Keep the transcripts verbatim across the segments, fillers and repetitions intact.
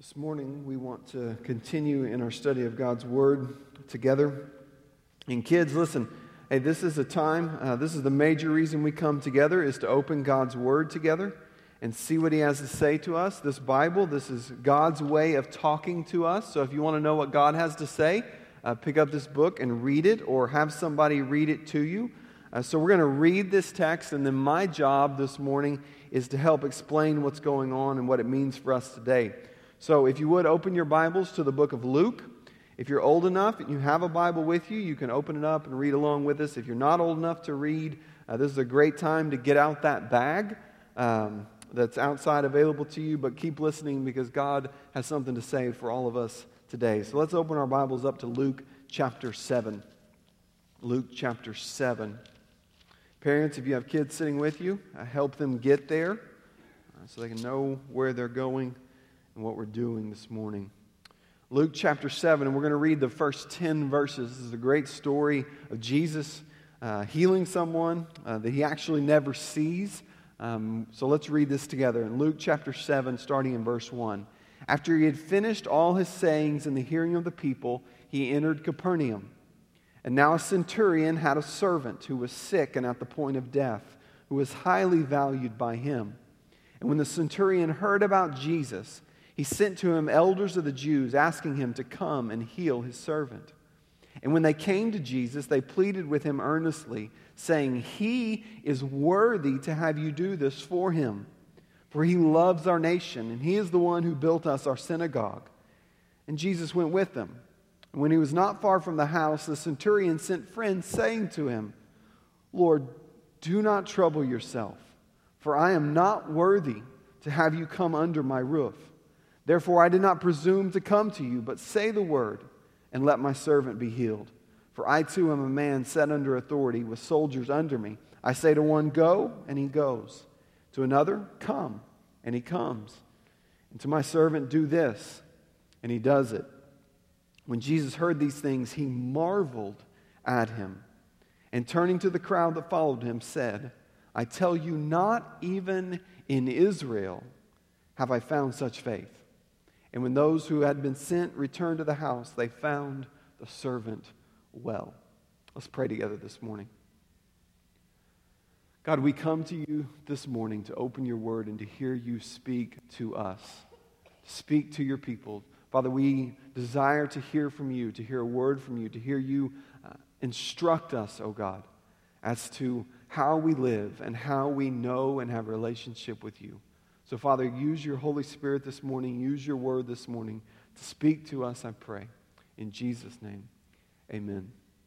This morning, we want to continue in our study of God's Word together. And kids, listen, hey, this is a time, uh, this is the major reason we come together, is to open God's Word together and see what He has to say to us. This Bible, this is God's way of talking to us. So if you want to know what God has to say, uh, pick up this book and read it, or have somebody read it to you. Uh, so we're going to read this text, and then my job this morning is to help explain what's going on and what it means for us today. So if you would, open your Bibles to the book of Luke. If you're old enough and you have a Bible with you, you can open it up and read along with us. If you're not old enough to read, uh, this is a great time to get out that bag um, that's outside available to you. But keep listening, because God has something to say for all of us today. So let's open our Bibles up to Luke chapter seven. Luke chapter seven. Parents, if you have kids sitting with you, uh, help them get there uh, so they can know where they're going and what we're doing this morning. Luke chapter seven, and we're going to read the first ten verses. This is a great story of Jesus uh, healing someone uh, that He actually never sees. Um, so let's read this together. In Luke chapter seven, starting in verse one. After He had finished all His sayings in the hearing of the people, He entered Capernaum. And now a centurion had a servant who was sick and at the point of death, who was highly valued by him. And when the centurion heard about Jesus, he sent to him elders of the Jews, asking him to come and heal his servant. And when they came to Jesus, they pleaded with him earnestly, saying, "He is worthy to have you do this for him, for he loves our nation, and he is the one who built us our synagogue." And Jesus went with them. And when he was not far from the house, the centurion sent friends, saying to him, "Lord, do not trouble yourself, for I am not worthy to have you come under my roof. Therefore I did not presume to come to you, but say the word, and let my servant be healed. For I too am a man set under authority, with soldiers under me. I say to one, 'Go,' and he goes. To another, 'Come,' and he comes. And to my servant, 'Do this,' and he does it." When Jesus heard these things, he marveled at him. And turning to the crowd that followed him, said, "I tell you, not even in Israel have I found such faith." And when those who had been sent returned to the house, they found the servant well. Let's pray together this morning. God, we come to you this morning to open your word and to hear you speak to us, speak to your people. Father, we desire to hear from you, to hear a word from you, to hear you uh, instruct us, oh God, as to how we live and how we know and have a relationship with you. So, Father, use your Holy Spirit this morning, use your word this morning to speak to us, I pray. In Jesus' name, amen.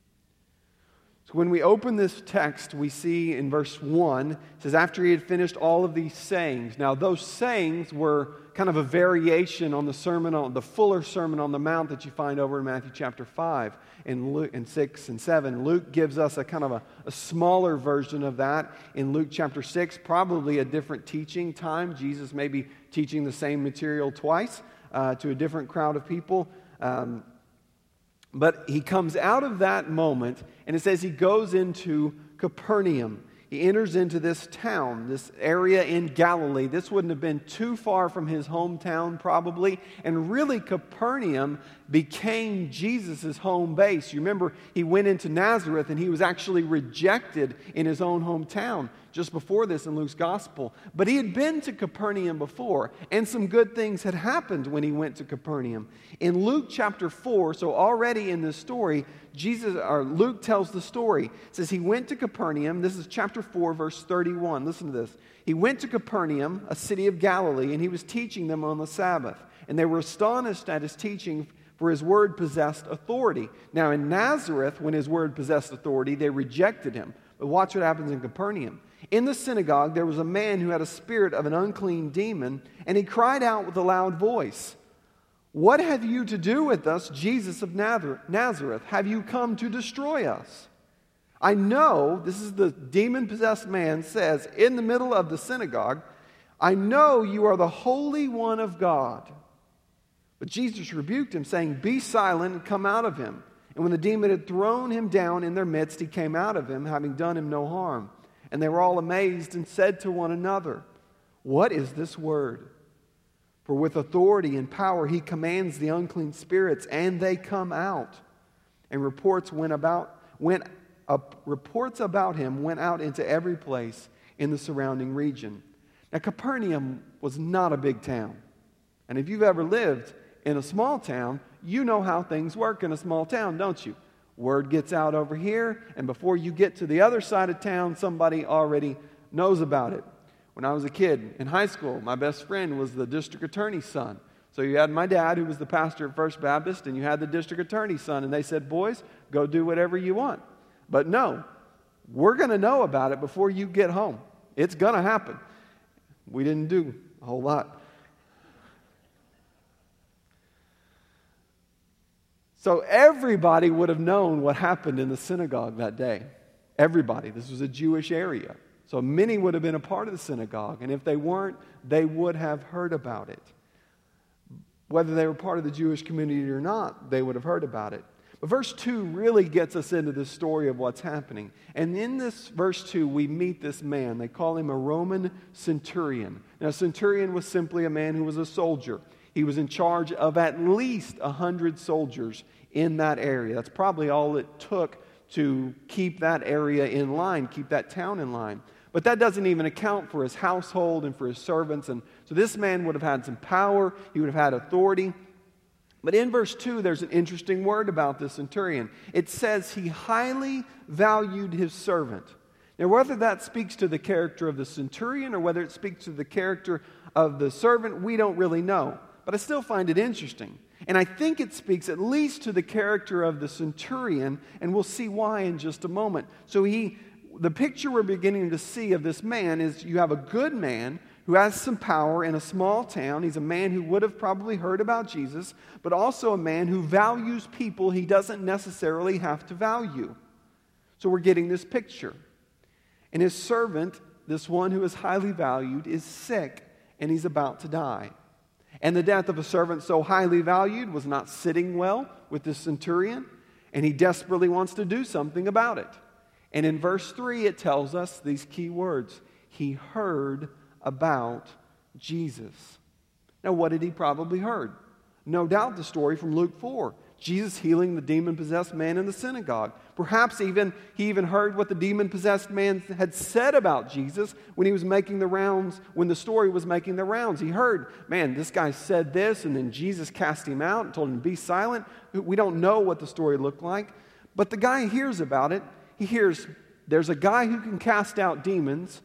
So when we open this text, we see in verse one, it says, after he had finished all of these sayings. Now, those sayings were kind of a variation on the sermon, on the fuller Sermon on the Mount that you find over in Matthew chapter five and Luke and six and seven. Luke gives us a kind of a, a smaller version of that in Luke chapter six, probably a different teaching time. Jesus may be teaching the same material twice uh, to a different crowd of people. Um, But he comes out of that moment, and it says he goes into Capernaum. He enters into this town, this area in Galilee. This wouldn't have been too far from his hometown, probably. And really, Capernaum became Jesus' home base. You remember, he went into Nazareth, and he was actually rejected in his own hometown just before this in Luke's gospel. But he had been to Capernaum before, and some good things had happened when he went to Capernaum. In Luke chapter four, so already in this story, Jesus or Luke tells the story. It says he went to Capernaum. This is chapter four, verse thirty-one. Listen to this. He went to Capernaum, a city of Galilee, and he was teaching them on the Sabbath. And they were astonished at his teaching, for his word possessed authority. Now in Nazareth, when his word possessed authority, they rejected him. But watch what happens in Capernaum. In the synagogue, there was a man who had a spirit of an unclean demon, and he cried out with a loud voice, "What have you to do with us, Jesus of Nazareth? Have you come to destroy us? I know," this is the demon-possessed man says in the middle of the synagogue, "I know you are the Holy One of God." But Jesus rebuked him, saying, "Be silent and come out of him." And when the demon had thrown him down in their midst, he came out of him, having done him no harm. And they were all amazed and said to one another, "What is this word?" For with authority and power he commands the unclean spirits, and they come out. And reports went about went up, reports about him went out into every place in the surrounding region. Now Capernaum was not a big town. And if you've ever lived in a small town, you know how things work in a small town, don't you? Word gets out over here, and before you get to the other side of town, somebody already knows about it. When I was a kid in high school, my best friend was the district attorney's son. So you had my dad, who was the pastor at First Baptist, and you had the district attorney's son, and they said, boys, go do whatever you want. But no, we're going to know about it before you get home. It's going to happen. We didn't do a whole lot. So everybody would have known what happened in the synagogue that day. Everybody. This was a Jewish area. So many would have been a part of the synagogue. And if they weren't, they would have heard about it. Whether they were part of the Jewish community or not, they would have heard about it. But verse two really gets us into the story of what's happening. And in this verse two, we meet this man. They call him a Roman centurion. Now, a centurion was simply a man who was a soldier. He was in charge of at least one hundred soldiers in that area. That's probably all it took to keep that area in line, keep that town in line. But that doesn't even account for his household and for his servants. And so this man would have had some power. He would have had authority. But in verse two, there's an interesting word about this centurion. It says he highly valued his servant. Now, whether that speaks to the character of the centurion or whether it speaks to the character of the servant, we don't really know. But I still find it interesting. And I think it speaks at least to the character of the centurion, and we'll see why in just a moment. So he, the picture we're beginning to see of this man is you have a good man who has some power in a small town. He's a man who would have probably heard about Jesus, but also a man who values people he doesn't necessarily have to value. So we're getting this picture. And his servant, this one who is highly valued, is sick, and he's about to die. And the death of a servant so highly valued was not sitting well with this centurion, and he desperately wants to do something about it. And in verse three, it tells us these key words. He heard about Jesus. Now, what did he probably heard? No doubt the story from Luke four. Jesus healing the demon-possessed man in the synagogue. Perhaps even he even heard what the demon-possessed man had said about Jesus when he was making the rounds, when the story was making the rounds. He heard, man, this guy said this, and then Jesus cast him out and told him to be silent. We don't know what the story looked like, but the guy hears about it. He hears there's a guy who can cast out demons.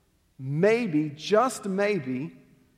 Maybe, just maybe,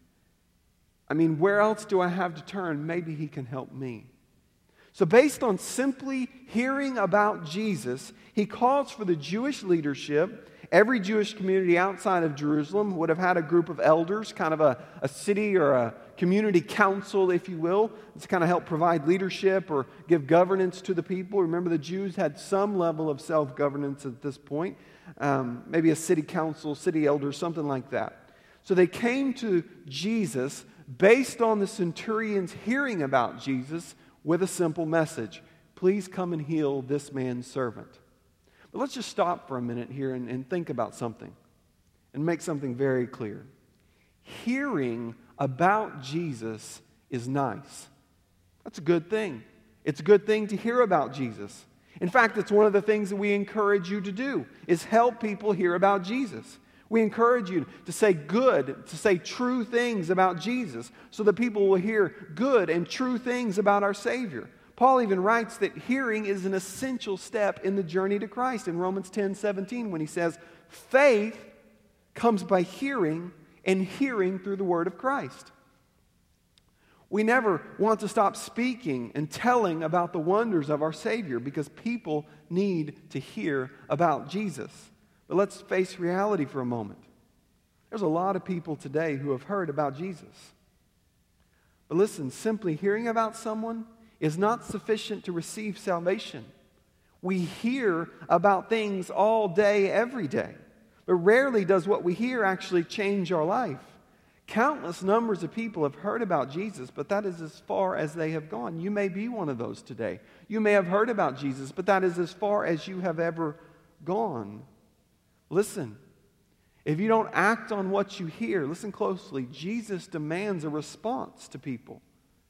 I mean, where else do I have to turn? Maybe he can help me. So based on simply hearing about Jesus, he calls for the Jewish leadership. Every Jewish community outside of Jerusalem would have had a group of elders, kind of a, a city or a community council, if you will, to kind of help provide leadership or give governance to the people. Remember, the Jews had some level of self-governance at this point, um, maybe a city council, city elders, something like that. So they came to Jesus based on the centurion's hearing about Jesus with a simple message. Please come and heal this man's servant. But let's just stop for a minute here and, and think about something and make something very clear. Hearing about Jesus is nice. That's a good thing. It's a good thing to hear about Jesus. In fact, it's one of the things that we encourage you to do, is help people hear about Jesus. We encourage you to say good, to say true things about Jesus so that people will hear good and true things about our Savior. Paul even writes that hearing is an essential step in the journey to Christ in Romans ten seventeen when he says, faith comes by hearing and hearing through the word of Christ. We never want to stop speaking and telling about the wonders of our Savior because people need to hear about Jesus. But let's face reality for a moment. There's a lot of people today who have heard about Jesus. But listen, simply hearing about someone is not sufficient to receive salvation. We hear about things all day, every day. But rarely does what we hear actually change our life. Countless numbers of people have heard about Jesus, but that is as far as they have gone. You may be one of those today. You may have heard about Jesus, but that is as far as you have ever gone. Listen, If you don't act on what you hear, listen closely, Jesus demands a response to people.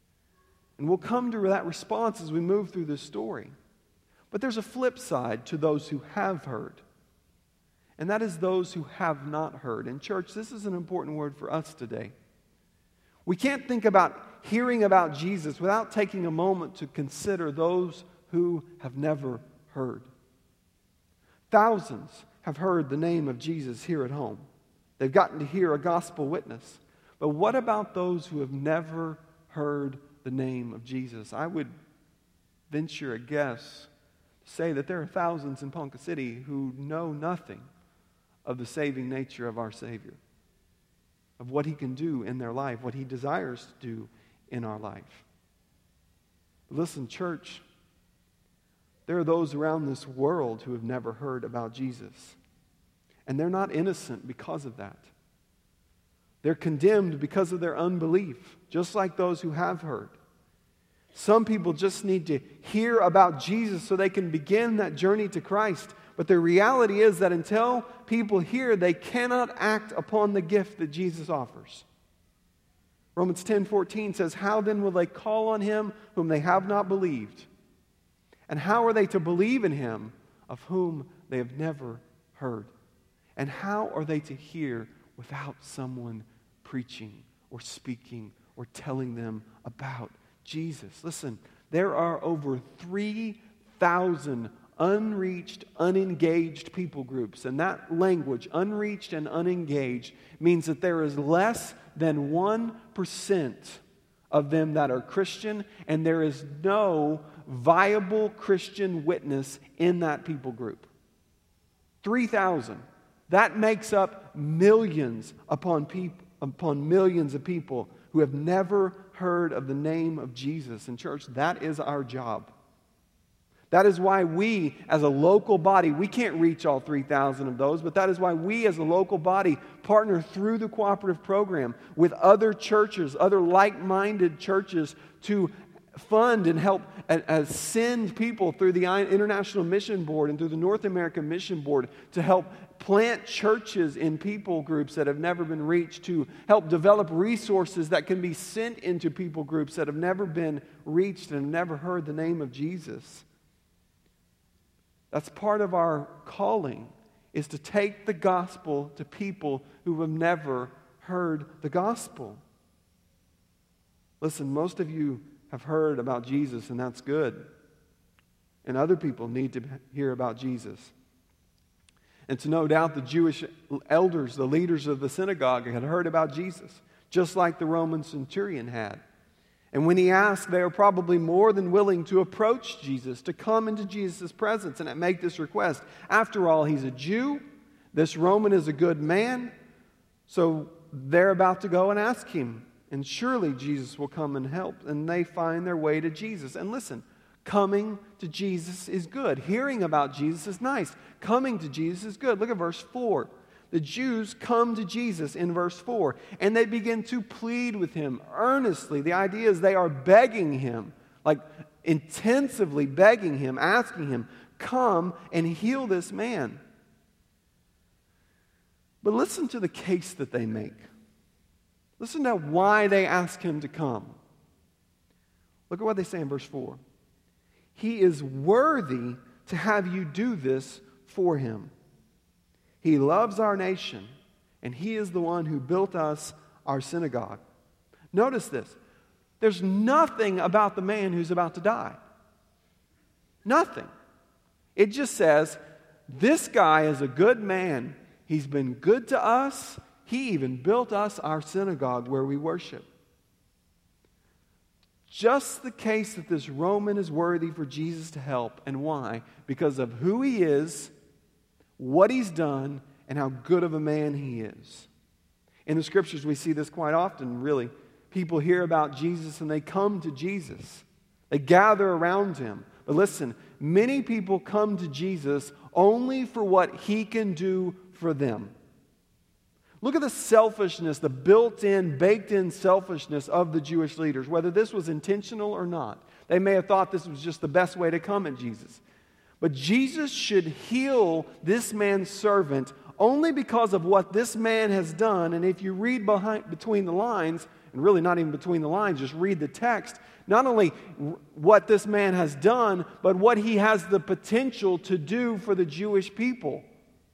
And we'll come to that response as we move through this story. But there's a flip side to those who have heard. And that is those who have not heard. And church, this is an important word for us today. We can't think about hearing about Jesus without taking a moment to consider those who have never heard. Thousands have heard the name of Jesus here at home. They've gotten to hear a gospel witness. But what about those who have never heard the name of Jesus? I would venture a guess to say that there are thousands in Ponca City who know nothing of the saving nature of our Savior, of what He can do in their life, what He desires to do in our life. Listen, church, there are those around this world who have never heard about Jesus. And they're not innocent because of that. They're condemned because of their unbelief, just like those who have heard. Some people just need to hear about Jesus so they can begin that journey to Christ. But the reality is that until people hear, they cannot act upon the gift that Jesus offers. Romans ten fourteen says, "How then will they call on Him whom they have not believed? And how are they to believe in Him of whom they have never heard? And how are they to hear without someone preaching or speaking or telling them about Jesus?" Listen, there are over three thousand unreached, unengaged people groups. And that language, unreached and unengaged, means that there is less than one percent of them that are Christian, and there is no viable Christian witness in that people group. three thousand. That makes up millions upon people, upon millions of people who have never heard of the name of Jesus. And church, that is our job. That is why we, as a local body, we can't reach all three thousand of those, but that is why we, as a local body, partner through the cooperative program with other churches, other like-minded churches, to fund and help uh, send people through the International Mission Board and through the North American Mission Board to help plant churches in people groups that have never been reached, to help develop resources that can be sent into people groups that have never been reached and have never heard the name of Jesus. That's part of our calling, is to take the gospel to people who have never heard the gospel. Listen, most of you have heard about Jesus, and that's good. And other people need to hear about Jesus. And to no doubt the Jewish elders, the leaders of the synagogue, had heard about Jesus, just like the Roman centurion had. And when he asked, they were probably more than willing to approach Jesus, to come into Jesus' presence and make this request. After all, he's a Jew. This Roman is a good man. So they're about to go and ask him. And surely Jesus will come and help. And they find their way to Jesus. And listen, coming to Jesus is good. Hearing about Jesus is nice. Coming to Jesus is good. Look at verse four. The Jews come to Jesus in verse four, and they begin to plead with him earnestly. The idea is they are begging him, like intensively begging him, asking him, come and heal this man. But listen to the case that they make. Listen to why they ask him to come. Look at what they say in verse four. He is worthy to have you do this for him. He loves our nation, and he is the one who built us our synagogue. Notice this. There's nothing about the man who's about to die. Nothing. It just says, this guy is a good man. He's been good to us. He even built us our synagogue where we worship. Just the case that this Roman is worthy for Jesus to help. And why? Because of who he is, what he's done, and how good of a man he is. In the Scriptures, we see this quite often, really. People hear about Jesus and they come to Jesus. They gather around him. But listen, many people come to Jesus only for what he can do for them. Look at the selfishness, the built-in, baked-in selfishness of the Jewish leaders, whether this was intentional or not. They may have thought this was just the best way to come at Jesus. But Jesus should heal this man's servant only because of what this man has done. And if you read behind, between the lines, and really not even between the lines, just read the text, not only what this man has done, but what he has the potential to do for the Jewish people.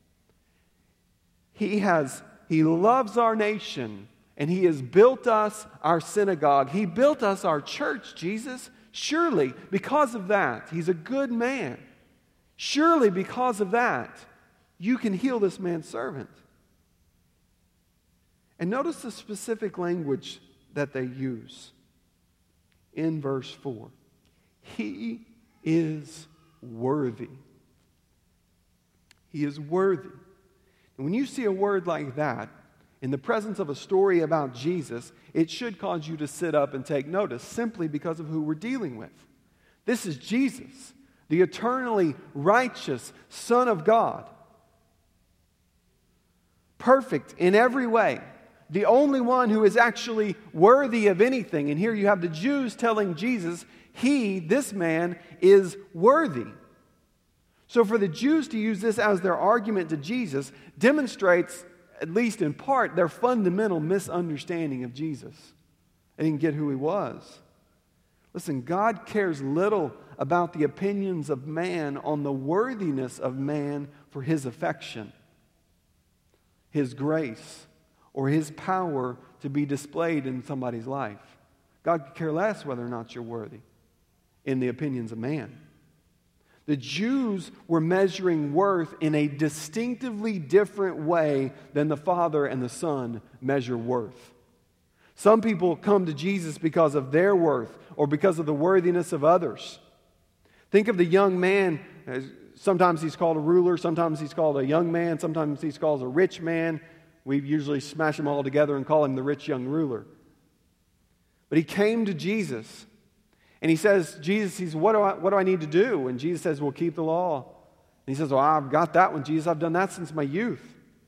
He has, he loves our nation, and he has built us our synagogue. He built us our church, Jesus. Surely, because of that, he's a good man. Surely, because of that, you can heal this man's servant. And notice the specific language that they use in verse four. He is worthy. He is worthy. And when you see a word like that, in the presence of a story about Jesus, it should cause you to sit up and take notice simply because of who we're dealing with. This is Jesus, the eternally righteous Son of God. Perfect in every way. The only one who is actually worthy of anything. And here you have the Jews telling Jesus, he, this man, is worthy. So for the Jews to use this as their argument to Jesus demonstrates, at least in part, their fundamental misunderstanding of Jesus. They didn't get who he was. Listen, God cares little about the opinions of man on the worthiness of man for his affection, his grace, or his power to be displayed in somebody's life. God could care less whether or not you're worthy in the opinions of man. The Jews were measuring worth in a distinctively different way than the Father and the Son measure worth. Some people come to Jesus because of their worth or because of the worthiness of others. Think of the young man. Sometimes he's called a ruler, sometimes he's called a young man, sometimes he's called a rich man. We usually smash them all together and call him the rich young ruler. But he came to Jesus. And he says, Jesus, he says, what do I, what do I need to do? And Jesus says, well, keep the law. And he says, well, I've got that one, Jesus. I've done that since my youth.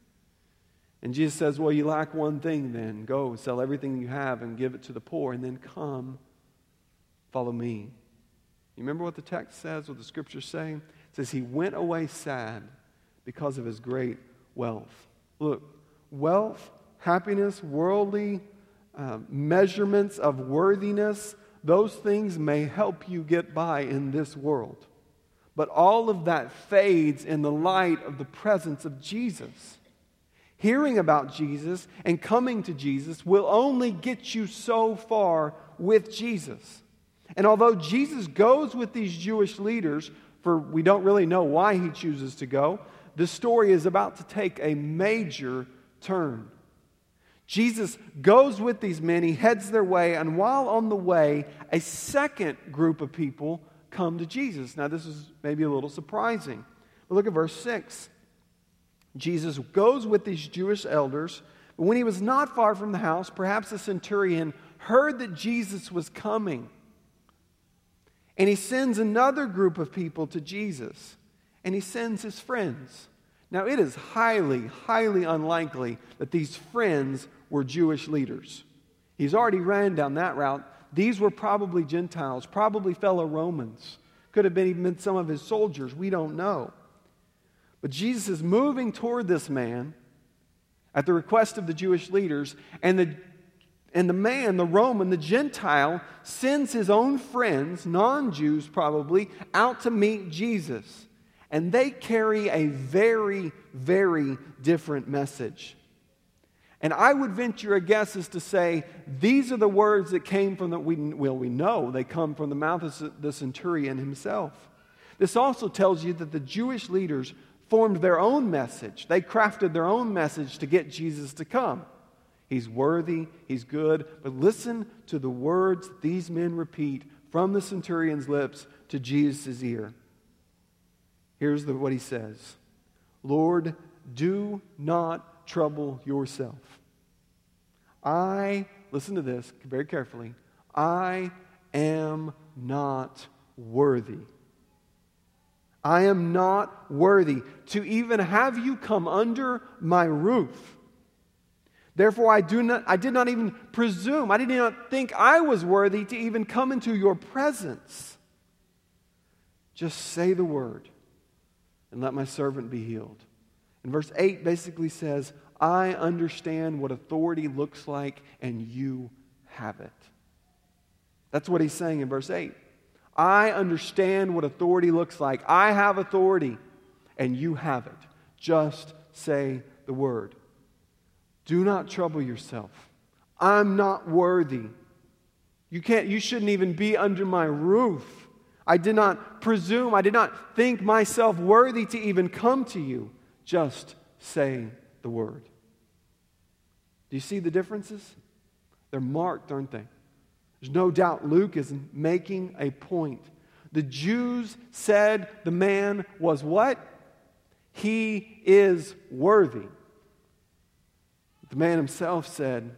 And Jesus says, well, you lack one thing then. Go, sell everything you have and give it to the poor, and then come, follow me. You remember what the text says, what the scriptures say? It says, he went away sad because of his great wealth. Look, wealth, happiness, worldly uh, measurements of worthiness, those things may help you get by in this world. But all of that fades in the light of the presence of Jesus. Hearing about Jesus and coming to Jesus will only get you so far with Jesus. And although Jesus goes with these Jewish leaders, for we don't really know why he chooses to go, the story is about to take a major turn. Jesus goes with these men, he heads their way, and while on the way, a second group of people come to Jesus. Now, this is maybe a little surprising. But look at verse six. Jesus goes with these Jewish elders, but when he was not far from the house, perhaps the centurion heard that Jesus was coming. And he sends another group of people to Jesus, and he sends his friends. Now, it is highly, highly unlikely that these friends were Jewish leaders. He's already ran down that route. These were probably Gentiles, probably fellow Romans. Could have been even been some of his soldiers. We don't know. But Jesus is moving toward this man at the request of the Jewish leaders, and the, and the man, the Roman, the Gentile, sends his own friends, non-Jews probably, out to meet Jesus. And they carry a very, very different message. And I would venture a guess as to say, these are the words that came from the, we, well, we know they come from the mouth of the centurion himself. This also tells you that the Jewish leaders formed their own message. They crafted their own message to get Jesus to come. He's worthy, he's good, but listen to the words that these men repeat from the centurion's lips to Jesus' ear. Here's the, what he says. Lord, do not trouble yourself. I, listen to this very carefully, I am not worthy. I am not worthy to even have you come under my roof. Therefore, I do not, I did not even presume, I did not think I was worthy to even come into your presence. Just say the word and let my servant be healed. And verse eight basically says, I understand what authority looks like, and you have it. That's what he's saying in verse eight. I understand what authority looks like. I have authority, and you have it. Just say the word. Do not trouble yourself. I'm not worthy. You can't, you shouldn't even be under my roof. I did not presume, I did not think myself worthy to even come to you. Just say the word. Do you see the differences? They're marked, aren't they? There's no doubt Luke is making a point. The Jews said the man was what? He is worthy. The man himself said,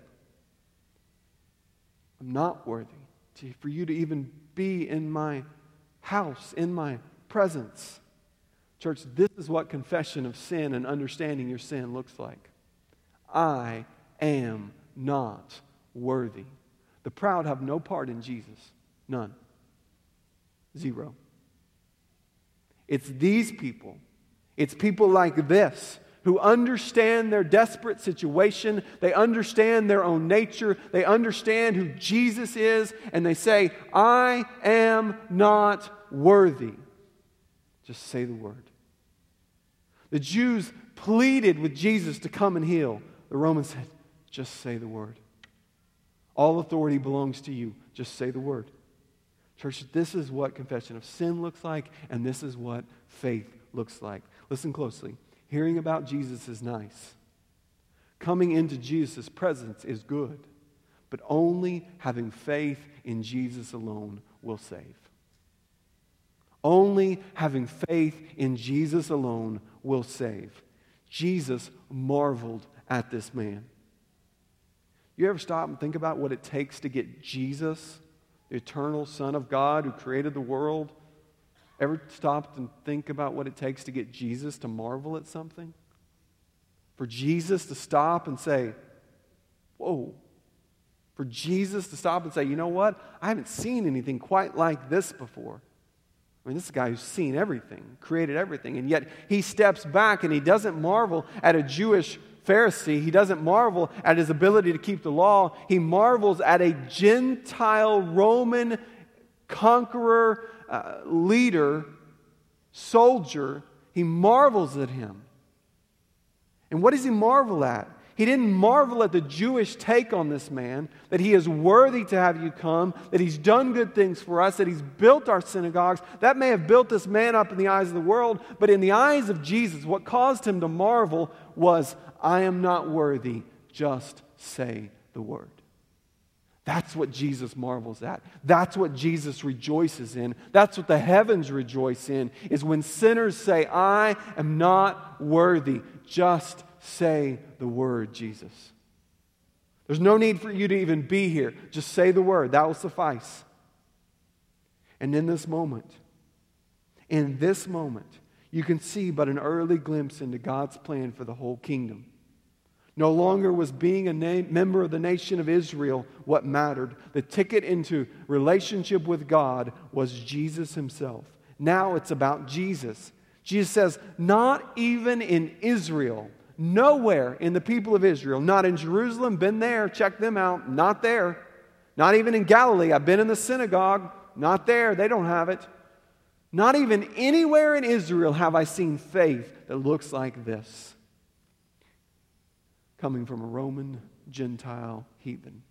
I'm not worthy to, for you to even be in my house, in my presence. Church, this is what confession of sin and understanding your sin looks like. I am not worthy. The proud have no part in Jesus. None. Zero. It's these people. It's people like this who understand their desperate situation. They understand their own nature. They understand who Jesus is. And they say, I am not worthy. Just say the word. The Jews pleaded with Jesus to come and heal. The Romans said, just say the word. All authority belongs to you. Just say the word. Church, this is what confession of sin looks like, and this is what faith looks like. Listen closely. Hearing about Jesus is nice. Coming into Jesus' presence is good. But only having faith in Jesus alone will save. Only having faith in Jesus alone will save. Jesus marveled at this man. You ever stop and think about what it takes to get Jesus, the eternal Son of God who created the world? Ever stopped and think about what it takes to get Jesus to marvel at something? For Jesus to stop and say, whoa. For Jesus to stop and say, you know what? I haven't seen anything quite like this before. I mean, this is a guy who's seen everything, created everything, and yet he steps back and he doesn't marvel at a Jewish Pharisee. He doesn't marvel at his ability to keep the law. He marvels at a Gentile Roman conqueror, uh, leader, soldier. He marvels at him. And what does he marvel at? He didn't marvel at the Jewish take on this man, that he is worthy to have you come, that he's done good things for us, that he's built our synagogues. That may have built this man up in the eyes of the world, but in the eyes of Jesus, what caused him to marvel was, I am not worthy, just say the word. That's what Jesus marvels at. That's what Jesus rejoices in. That's what the heavens rejoice in, is when sinners say, I am not worthy, just say the word, Jesus. There's no need for you to even be here. Just say the word. That will suffice. And in this moment, in this moment, you can see but an early glimpse into God's plan for the whole kingdom. No longer was being a na- member of the nation of Israel what mattered. The ticket into relationship with God was Jesus himself. Now it's about Jesus. Jesus says, not even in Israel, nowhere in the people of Israel, not in Jerusalem, been there, check them out, not there. Not even in Galilee, I've been in the synagogue, not there, they don't have it. Not even anywhere in Israel have I seen faith that looks like this. Coming from a Roman Gentile heathen.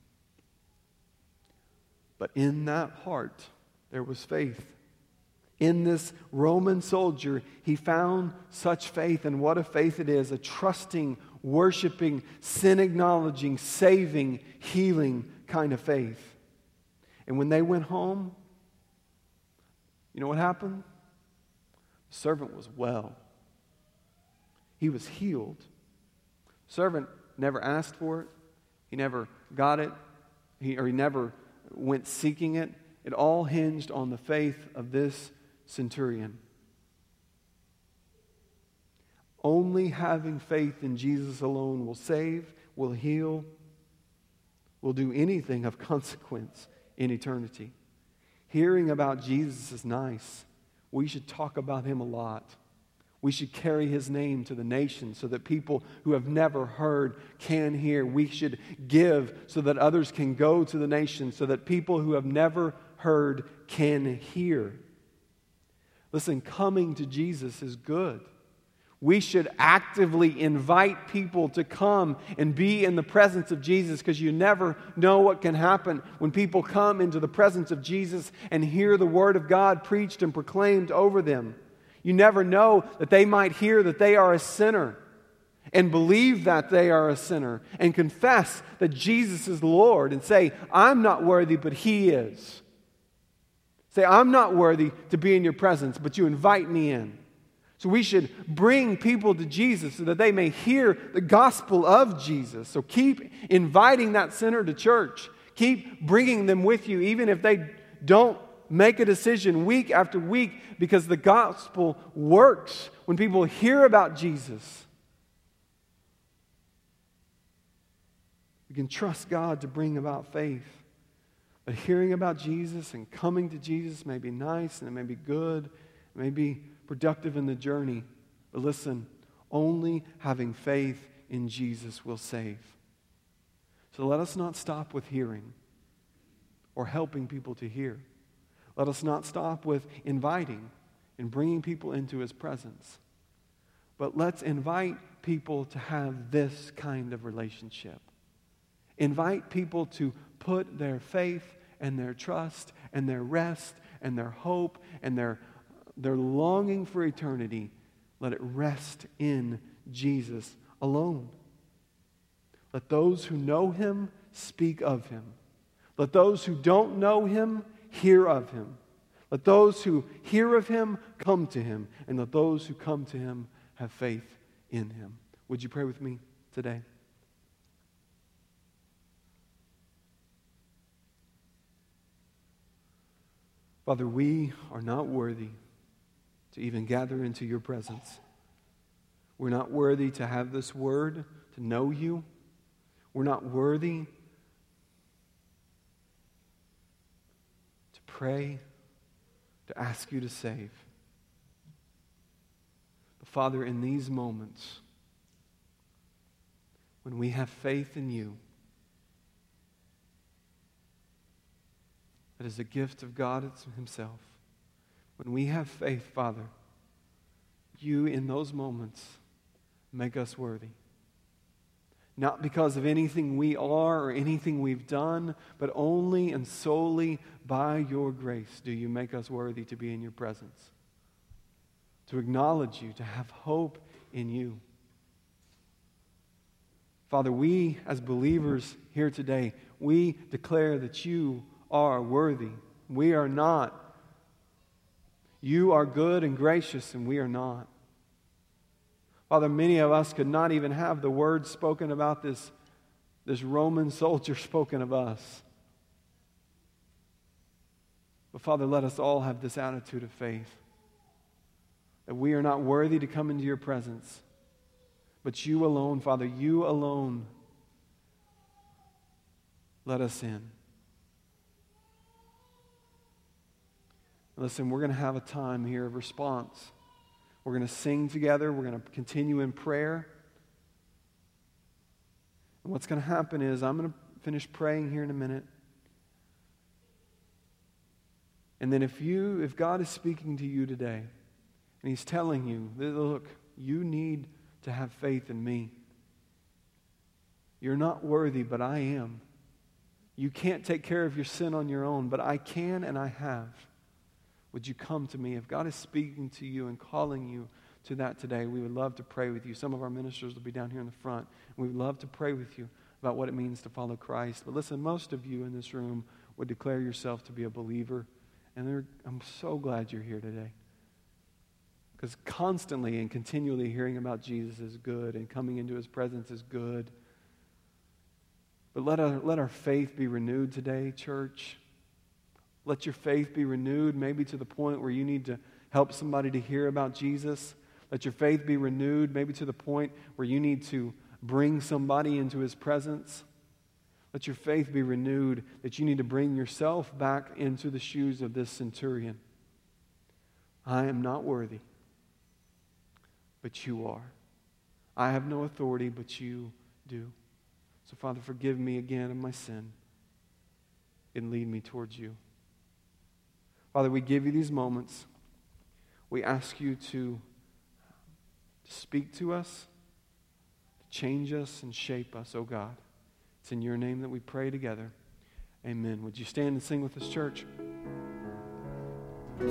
But in that heart, there was faith. In this Roman soldier, he found such faith, and what a faith it is, a trusting, worshiping, sin-acknowledging, saving, healing kind of faith. And when they went home, you know what happened? The servant was well. He was healed. The servant never asked for it. He never got it. He, or he never went seeking it. It all hinged on the faith of this centurion. Only having faith in Jesus alone will save, will heal, will do anything of consequence in eternity. Hearing about Jesus is nice. We should talk about him a lot. We should carry His name to the nations so that people who have never heard can hear. We should give so that others can go to the nations, so that people who have never heard can hear. Listen, coming to Jesus is good. We should actively invite people to come and be in the presence of Jesus, because you never know what can happen when people come into the presence of Jesus and hear the Word of God preached and proclaimed over them. You never know that they might hear that they are a sinner and believe that they are a sinner and confess that Jesus is Lord and say, I'm not worthy, but He is. Say, I'm not worthy to be in your presence, but you invite me in. So we should bring people to Jesus so that they may hear the gospel of Jesus. So keep inviting that sinner to church. Keep bringing them with you, even if they don't make a decision week after week, because the gospel works when people hear about Jesus. We can trust God to bring about faith. But hearing about Jesus and coming to Jesus may be nice and it may be good. It may be productive in the journey. But listen, only having faith in Jesus will save. So let us not stop with hearing or helping people to hear. Let us not stop with inviting and bringing people into His presence. But let's invite people to have this kind of relationship. Invite people to put their faith and their trust and their rest and their hope and their Their longing for eternity, let it rest in Jesus alone. Let those who know Him speak of Him. Let those who don't know Him hear of Him. Let those who hear of Him come to Him. And let those who come to Him have faith in Him. Would you pray with me today? Father, we are not worthy to even gather into your presence. We're not worthy to have this word, to know you. We're not worthy to pray, to ask you to save. But Father, in these moments, when we have faith in you, that is a gift of God Himself. When we have faith, Father, you in those moments make us worthy. Not because of anything we are or anything we've done, but only and solely by your grace do you make us worthy to be in your presence. To acknowledge you, to have hope in you. Father, we as believers here today, we declare that you are worthy. We are not. You are good and gracious, and we are not. Father, many of us could not even have the words spoken about this, this Roman soldier spoken of us. But Father, let us all have this attitude of faith, that we are not worthy to come into your presence, but you alone, Father, you alone, let us in. Listen, we're going to have a time here of response. We're going to sing together. We're going to continue in prayer. And what's going to happen is I'm going to finish praying here in a minute. And then if you, if God is speaking to you today, and He's telling you, look, you need to have faith in me. You're not worthy, but I am. You can't take care of your sin on your own, but I can and I have. Would you come to me? If God is speaking to you and calling you to that today, we would love to pray with you. Some of our ministers will be down here in the front. And we would love to pray with you about what it means to follow Christ. But listen, most of you in this room would declare yourself to be a believer. And I'm so glad you're here today. Because constantly and continually hearing about Jesus is good, and coming into His presence is good. But let our, let our faith be renewed today, church. Let your faith be renewed, maybe to the point where you need to help somebody to hear about Jesus. Let your faith be renewed, maybe to the point where you need to bring somebody into His presence. Let your faith be renewed that you need to bring yourself back into the shoes of this centurion. I am not worthy, but you are. I have no authority, but you do. So, Father, forgive me again of my sin and lead me towards you. Father, we give you these moments. We ask you to, to speak to us, to change us and shape us, oh God. It's in your name that we pray together. Amen. Would you stand and sing with us, church?